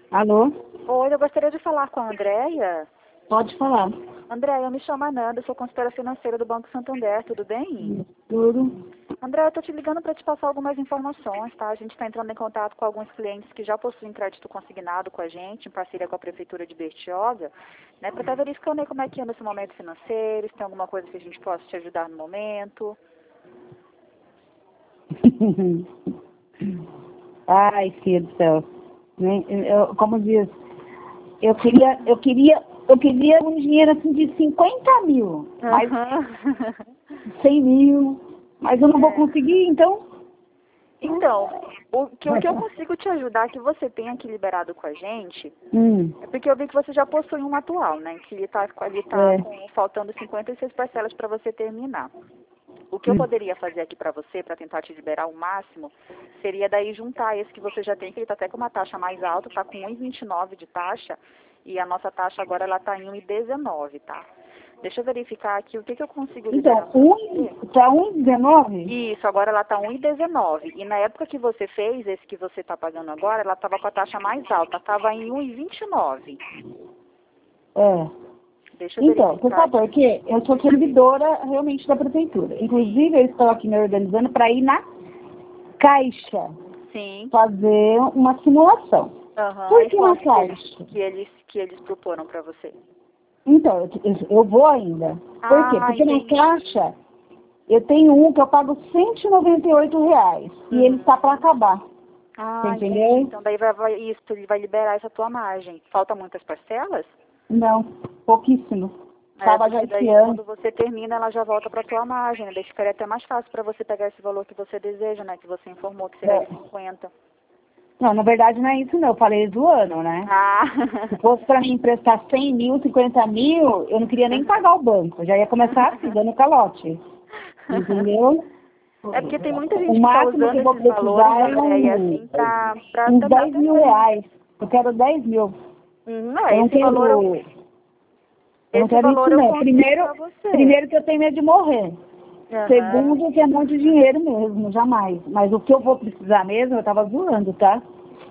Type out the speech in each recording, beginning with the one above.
Alô? Oi, eu gostaria de falar com a Andréia. Pode falar. Andréia, eu me chamo Ananda, sou consultora financeira do Banco Santander, tudo bem? Tudo. Andréia, eu estou te ligando para te passar algumas informações, tá? A gente está entrando em contato com alguns clientes que já possuem crédito consignado com a gente, em parceria com a Prefeitura de Bertioga, né? Para estar verificando aí como é que anda esse momento financeiro, se tem alguma coisa que a gente possa te ajudar no momento. Ai, filho do céu. Como diz, eu queria um dinheiro assim de 50 mil, mas Aham. 100 mil, mas eu não vou conseguir, então. Então, o que eu consigo te ajudar, que você tenha aqui liberado com a gente, é porque eu vi que você já possui um atual, né? Que ele tá faltando 56 parcelas para você terminar. O que eu poderia fazer aqui para você, para tentar te liberar o máximo, seria daí juntar esse que você já tem, que ele está até com uma taxa mais alta, está com 1,29 de taxa, e a nossa taxa agora ela está em 1,19, tá? Deixa eu verificar aqui o que eu consigo liberar. Então, tá 1,19? Isso, agora ela está 1,19. E na época que você fez, esse que você está pagando agora, ela estava com a taxa mais alta, estava em 1,29. É. Deixa eu Então, você verificar sabe por quê? Eu sou servidora realmente da prefeitura. Inclusive, eu estou aqui me organizando para ir na Caixa Sim. fazer uma simulação. Aham. Por E que na quanto Caixa? que eles proporam para você? Então, eu vou ainda. Por quê? Porque Entendi. na Caixa, eu tenho um que eu pago R$ 198. E ele está para acabar. Você Entendi. entendeu? Então daí isso, ele vai liberar essa tua margem. Falta muitas parcelas? Não, pouquíssimo. Estava já Porque daí esse ano. quando você termina, ela já volta para tua margem, né? Daí ficaria até mais fácil para você pegar esse valor que você deseja, né? Que você informou que seria de 50. Não, na verdade não é isso não. Eu falei zoando, né? Ah! Se fosse para mim emprestar 100 mil, 50 mil, eu não queria nem pagar o banco. Eu já ia começar assim, dando calote. Entendeu? É porque tem muita O gente que está máximo que usando eu vou esses valores, precisar é André, e assim, pra uns tentar 10 mil também. reais. Eu quero 10 mil. Eu não Esse valor eu, não esse quero isso valor eu não. consigo para você. Primeiro que eu tenho medo de morrer. Aham. Segundo que é muito dinheiro mesmo, jamais. Mas o que eu vou precisar mesmo, eu tava zoando, tá?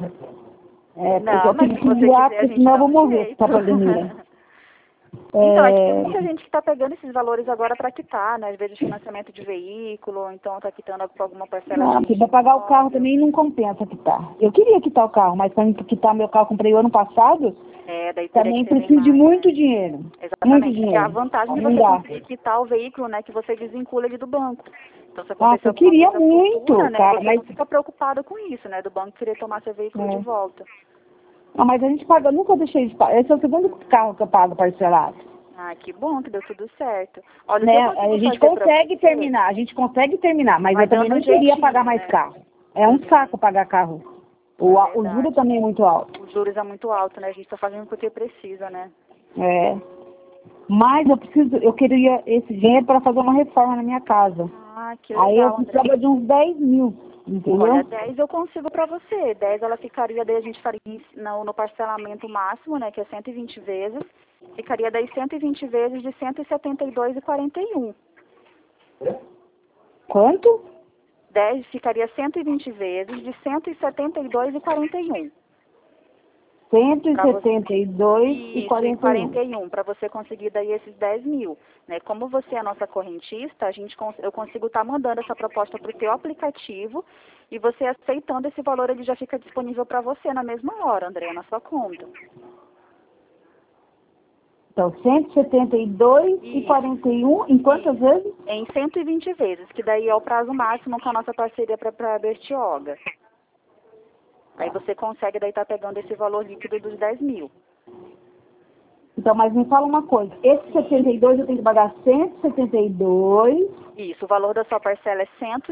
É, porque Não, eu mas tenho se que você zoar, quiser, a porque gente senão eu dá vou um morrer com jeito. essa pandemia. Então, é que tem É, muita gente que está pegando esses valores agora para quitar, né? Às vezes financiamento de veículo, ou então está quitando alguma parcela não, porque de pra pagar o carro imóvel. também não compensa quitar. Eu queria quitar o carro, mas para quitar meu carro, comprei o ano passado, Daí teria que também ser bem preciso de mais, muito né? dinheiro. Muito Exatamente. E a dinheiro. vantagem de Não você dá. conseguir quitar o veículo, né? Que você desvincula ele do banco. Então, se Nossa, acontecer eu alguma queria coisa muito, futura, né? cara, Você mas, não fica preocupado com isso, né? Do banco querer tomar seu veículo de é. volta. Não, mas a gente paga, eu nunca deixei de pagar. Esse é o segundo carro que eu pago parcelado. Ah, que bom que deu tudo certo. Olha, o que eu Né? consigo A gente fazer para você, consegue terminar, mas vai eu também dando um não queria pagar jeitinho, mais né? carro. É um saco pagar carro. É O juro verdade. também é muito alto. Os juros é muito alto, né? A gente está fazendo porque precisa, né? É. Mas eu queria esse dinheiro para fazer uma reforma na minha casa. Ah, que Aí eu legal, André. precisava de uns 10 mil, Olha, entendeu? 10 eu consigo para você. 10 ela ficaria, daí a gente faria no parcelamento máximo, né? Que é 120 vezes. Ficaria daí 120 vezes de 172,41. Quanto? 10 ficaria 120 vezes de 172,41. Para você. 172 e Isso, e 41. 41, para você conseguir daí esses 10 mil. Né? Como você é nossa correntista, eu consigo estar mandando essa proposta para o teu aplicativo e você aceitando esse valor, ele já fica disponível para você na mesma hora, André, na sua conta. Então, 172 e Isso, 41, em quantas isso. vezes? Em 120 vezes, que daí é o prazo máximo com a nossa parceria para a Bertioga. Aí você consegue daí estar pegando esse valor líquido dos 10 mil. Então, mas me fala uma coisa. Esse 72 eu tenho que pagar 172. Isso, o valor da sua parcela é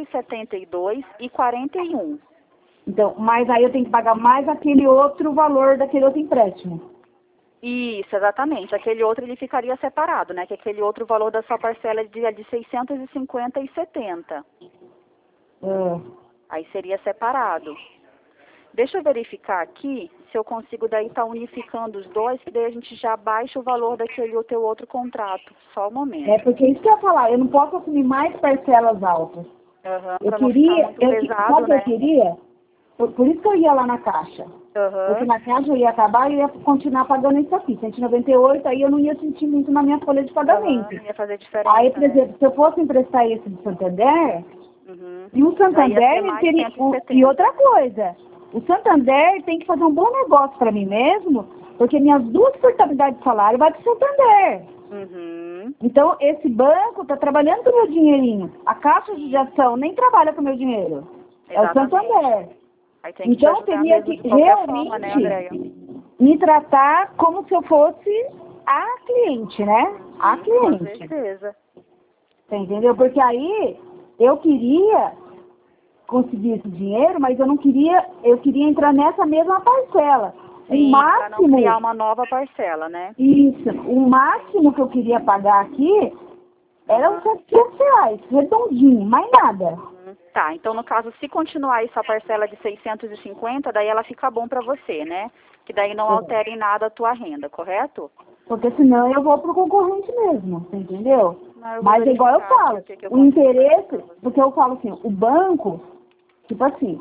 172,41. Então, mas aí eu tenho que pagar mais aquele outro valor daquele outro empréstimo. Isso, exatamente. Aquele outro ele ficaria separado, né? Que aquele outro valor da sua parcela é de 650,70. É. Aí seria separado. Deixa eu verificar aqui se eu consigo daí estar unificando os dois, que daí a gente já baixa o valor daquele teu outro contrato. Só um momento. É porque isso que eu ia falar, eu não posso assumir mais parcelas altas. Eu Para não ficar queria, muito pesado, sabe o que eu né? queria? Por isso que eu ia lá na Caixa. Porque na Caixa eu ia acabar e ia continuar pagando isso aqui. 198, aí eu não ia sentir muito na minha folha de pagamento. Não ia fazer diferença. Aí, por exemplo, se eu fosse emprestar esse do Santander, e o Santander teria... E outra coisa, o Santander tem que fazer um bom negócio para mim mesmo, porque minhas 2 portabilidades de salário vai para o Santander. Então, esse banco está trabalhando com o meu dinheirinho. A Caixa de Ação nem trabalha com o meu dinheiro. É o Santander. Então, eu teria que realmente me tratar como se eu fosse a cliente, né? A cliente. Com certeza. Você entendeu? Porque aí eu queria conseguir esse dinheiro, mas eu queria entrar nessa mesma parcela. Sim, o máximo, para não criar uma nova parcela, né? Isso. O máximo que eu queria pagar aqui era uns R$700, redondinho, mais nada. Tá, então no caso, se continuar essa parcela de 650, daí ela fica bom para você, né? Que daí não altera em nada a tua renda, correto? Porque senão eu vou pro concorrente mesmo, você entendeu? Não, mas igual eu falo, o interesse, porque eu falo assim, o banco, tipo assim,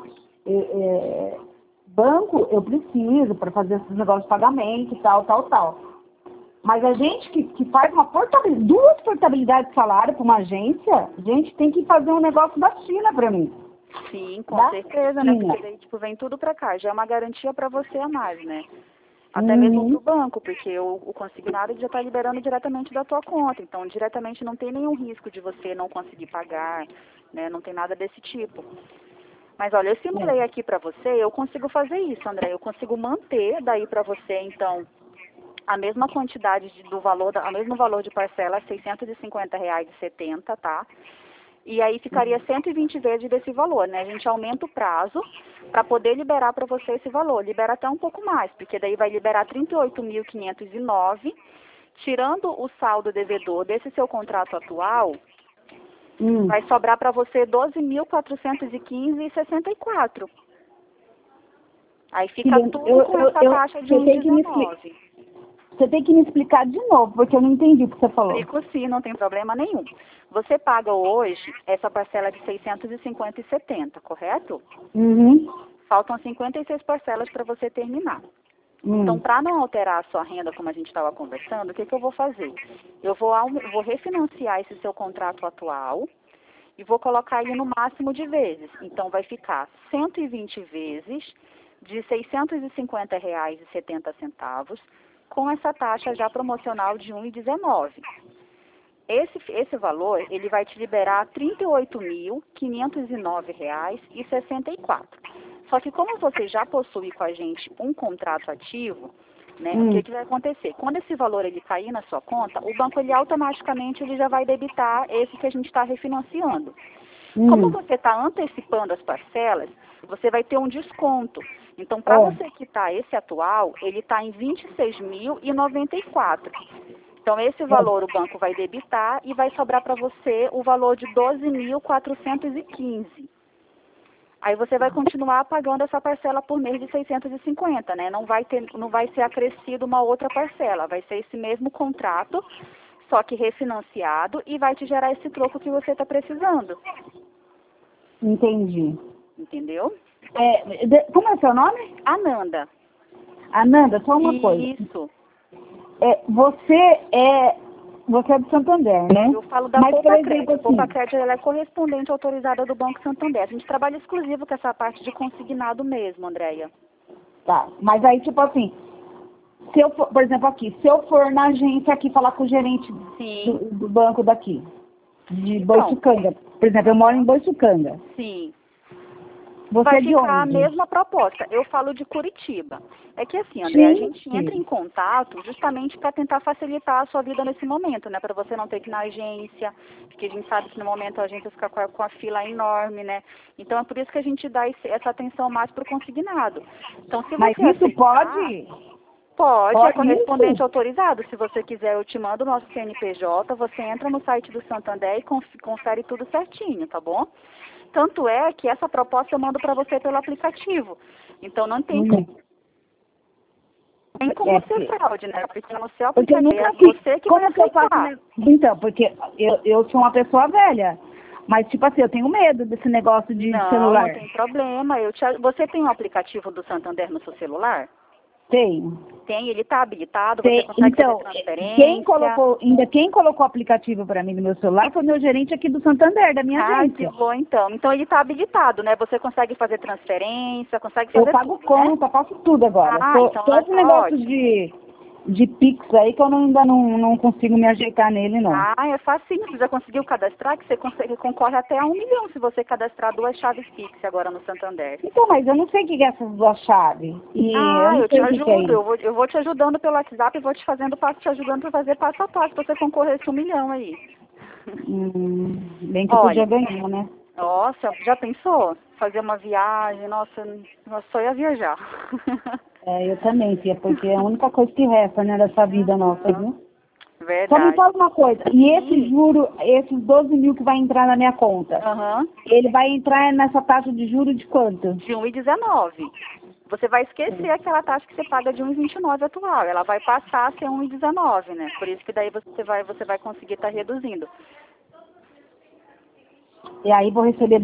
banco eu preciso para fazer esses negócios de pagamento e tal. Mas a gente que faz 2 portabilidades de salário para uma agência, a gente tem que fazer um negócio da China para mim. Sim, com certeza, né? Porque daí, tipo, vem tudo para cá. Já é uma garantia para você a mais, né? Até mesmo pro banco, porque o consignado já está liberando diretamente da tua conta. Então, diretamente não tem nenhum risco de você não conseguir pagar, né? Não tem nada desse tipo. Mas olha, eu simulei aqui para você, eu consigo fazer isso, André. Eu consigo manter daí para você, então, a mesma quantidade do valor, o mesmo valor de parcela, R$650,70, tá? E aí ficaria 120 vezes desse valor, né? A gente aumenta o prazo para poder liberar para você esse valor. Libera até um pouco mais, porque daí vai liberar 38.509, tirando o saldo devedor desse seu contrato atual, vai sobrar para você 12.415,64. Aí fica tudo com essa taxa de 1,19. Você tem que me explicar de novo, porque eu não entendi o que você falou. Explico sim, não tem problema nenhum. Você paga hoje essa parcela de 650,70, correto? Faltam 56 parcelas para você terminar. Então, para não alterar a sua renda, como a gente estava conversando, o que eu vou fazer? Eu vou refinanciar esse seu contrato atual e vou colocar ele no máximo de vezes. Então, vai ficar 120 vezes de R$650,70, com essa taxa já promocional de 1,19. Esse valor, ele vai te liberar R$38.509,64. Só que como você já possui com a gente um contrato ativo, né, o que vai acontecer? Quando esse valor ele cair na sua conta, o banco ele automaticamente ele já vai debitar esse que a gente está refinanciando. Como você está antecipando as parcelas, você vai ter um desconto. Então, para você quitar esse atual, ele está em R$26.094. Então, esse valor o banco vai debitar e vai sobrar para você o valor de R$12.415. Aí você vai continuar pagando essa parcela por mês de 650, né? Não vai ser acrescido uma outra parcela, vai ser esse mesmo contrato, só que refinanciado, e vai te gerar esse troco que você está precisando. Entendi. Entendeu? Como é seu nome? Ananda. Ananda, só uma coisa. Isso. Você é do Santander, né? Eu falo da Poupa-Crédito. A Poupa-Crédito ela é correspondente autorizada do Banco Santander. A gente trabalha exclusivo com essa parte de consignado mesmo, Andréia. Tá, mas aí tipo assim, se eu for, por exemplo aqui, se eu for na agência aqui falar com o gerente do banco daqui, de Boiçucanga, por exemplo, eu moro em Boiçucanga. Sim. Você vai é de ficar onde? a mesma proposta. Eu falo de Curitiba. É que assim, André, a gente entra em contato justamente para tentar facilitar a sua vida nesse momento, né? Para você não ter que ir na agência, porque a gente sabe que no momento a agência fica com a fila enorme, né? Então é por isso que a gente dá essa atenção mais para o consignado. Então, se Mas você isso aceitar, pode, é correspondente isso? autorizado. Se você quiser, eu te mando o nosso CNPJ, você entra no site do Santander e confere tudo certinho, tá bom? Tanto é que essa proposta eu mando para você pelo aplicativo. Então não tem como ser fraude, né? Porque no seu aplicativo é você que vai aceitar. Então, porque eu sou uma pessoa velha. Mas, tipo assim, eu tenho medo desse negócio de celular. Não tem problema. Você tem um aplicativo do Santander no seu celular? Tenho. Tem, ele está habilitado, você consegue então, fazer transferência? Quem colocou o aplicativo para mim no meu celular foi meu gerente aqui do Santander, da minha agência. Que bom, então. Então ele está habilitado, né? Você consegue fazer transferência, consegue fazer Eu pago tudo, conta, faço tudo agora. Então todo esse negócio de Pix aí que eu ainda não consigo me ajeitar nele, não. É facinho. Você já conseguiu cadastrar, que você concorre até a 1 milhão se você cadastrar 2 chaves Pix agora no Santander. Então, mas eu não sei o que é essas 2 chaves. Eu te ajudo. Eu vou te ajudando pelo WhatsApp e vou te ajudando para fazer passo a passo, para você concorrer a esse 1 milhão aí. Bem que eu podia ganhar, né? Nossa, já pensou? Fazer uma viagem, nossa só ia viajar. Eu também, tia, porque é a única coisa que resta, né, dessa vida nossa, viu? Verdade. Só me fala uma coisa, e esse juro, esses 12 mil que vai entrar na minha conta, ele vai entrar nessa taxa de juro de quanto? De 1,19. Você vai esquecer aquela taxa que você paga de 1,29 atual. Ela vai passar a ser 1,19, né? Por isso que daí você vai conseguir estar reduzindo. E aí vou receber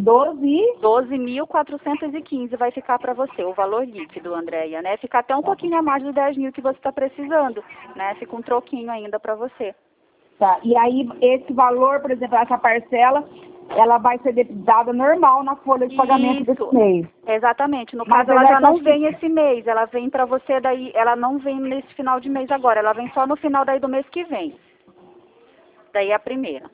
12.415 vai ficar para você, o valor líquido, Andréia, né? Fica até um pouquinho a mais de 10 mil que você está precisando, né? Fica um troquinho ainda para você. Tá, e aí esse valor, por exemplo, essa parcela, ela vai ser debitada normal na folha de pagamento desse mês. Exatamente. No caso, ela já não vem esse mês, ela vem para você daí, ela não vem nesse final de mês agora, ela vem só no final daí do mês que vem. Daí é a primeira.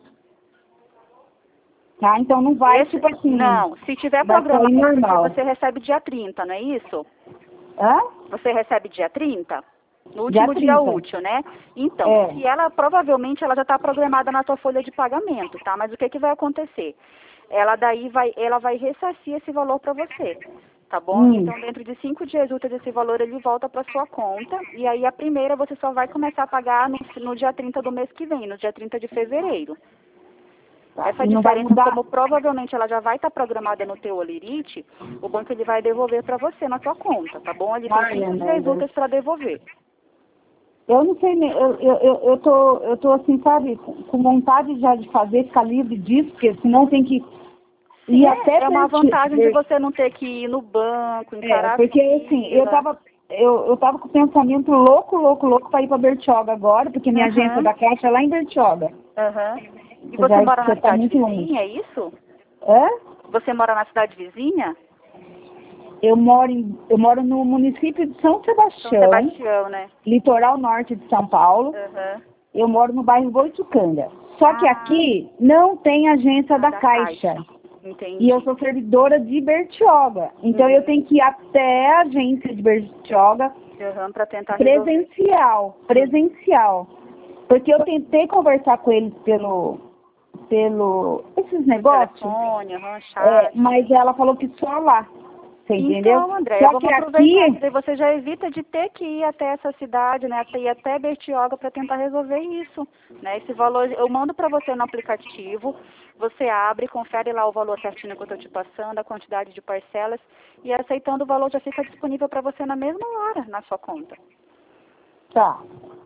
Tá, então não vai, tipo assim... Não, se tiver programado, você recebe dia 30, não é isso? Você recebe dia 30? No último dia útil, né? Então, se ela, provavelmente, ela já está programada na tua folha de pagamento, tá? Mas o que vai acontecer? Ela vai ressarcir esse valor para você, tá bom? Então, dentro de 5 dias úteis, esse valor ele volta para sua conta, e aí a primeira você só vai começar a pagar no dia 30 do mês que vem, no dia 30 de fevereiro. Essa diferença, como provavelmente ela já vai estar programada no teu Olerite, o banco ele vai devolver para você na tua conta, tá bom? Ele tem 5 dias úteis para devolver. Eu não sei, eu tô assim, sabe, com vontade já de ficar livre disso, porque senão tem que ir até... É uma vantagem de você não ter que ir no banco, encarar porque assim, eu tava com o pensamento louco para ir para Bertioga agora, porque minha agência da Caixa é lá em Bertioga. E você mora na cidade vizinha, é isso? Você mora na cidade vizinha? Eu moro no município de São Sebastião. São Sebastião, né? Litoral norte de São Paulo. Eu moro no bairro Boitucanga. Só que aqui não tem agência da Caixa. Entendi. E eu sou servidora de Bertioga. Então eu tenho que ir até a agência de Bertioga para tentar presencial. Porque eu tentei conversar com eles pelo esses negócios. Telefone, chat. Mas ela falou que só lá. Você entendeu? Então, André, vamos aproveitar que você já evita de ter que ir até essa cidade, né? Ir até Bertioga para tentar resolver isso, né? Esse valor eu mando para você no aplicativo, você abre, confere lá o valor certinho que eu estou te passando, a quantidade de parcelas, e aceitando o valor já fica disponível para você na mesma hora, na sua conta. Tá.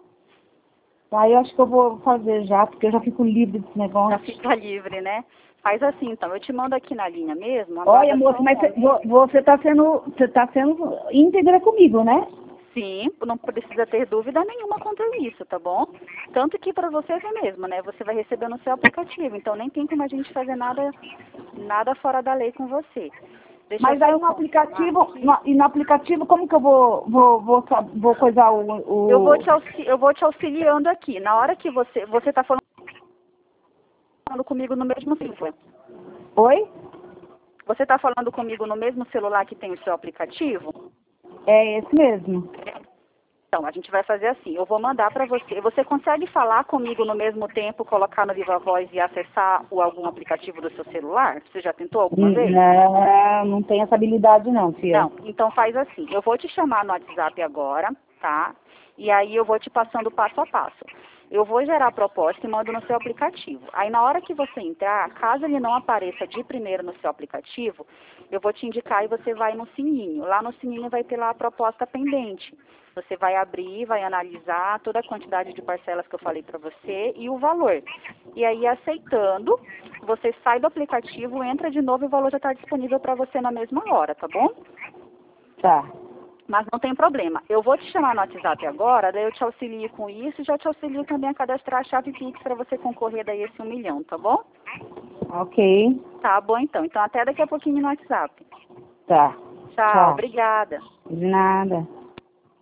Aí eu acho que eu vou fazer já, porque eu já fico livre desse negócio. Já fica livre, né? Faz assim, então, eu te mando aqui na linha mesmo. Olha, moça, mas você tá sendo íntegra comigo, né? Sim, não precisa ter dúvida nenhuma quanto a isso, tá bom? Tanto que para você é mesmo, né? Você vai receber no seu aplicativo, então nem tem como a gente fazer nada fora da lei com você. Mas aí no aplicativo, como que eu vou coisar o... Eu vou te auxiliando aqui. Na hora que você tá falando comigo no mesmo celular. Oi? Você tá falando comigo no mesmo celular que tem o seu aplicativo? É esse mesmo. Então, a gente vai fazer assim, eu vou mandar para você. Você consegue falar comigo no mesmo tempo, colocar no Viva Voz e acessar algum aplicativo do seu celular? Você já tentou alguma vez? Não tem essa habilidade não, filha. Não, então faz assim, eu vou te chamar no WhatsApp agora, tá? E aí eu vou te passando passo a passo. Eu vou gerar a proposta e mando no seu aplicativo. Aí na hora que você entrar, caso ele não apareça de primeiro no seu aplicativo, eu vou te indicar e você vai no sininho. Lá no sininho vai ter lá a proposta pendente. Você vai abrir, vai analisar toda a quantidade de parcelas que eu falei para você e o valor. E aí, aceitando, você sai do aplicativo, entra de novo e o valor já está disponível para você na mesma hora, tá bom? Tá. Mas não tem problema. Eu vou te chamar no WhatsApp agora, daí eu te auxilio com isso e já te auxilio também a cadastrar a chave Pix para você concorrer daí a esse 1 milhão, tá bom? Ok. Tá bom, então. Então, até daqui a pouquinho no WhatsApp. Tá. Tchau. Obrigada. De nada.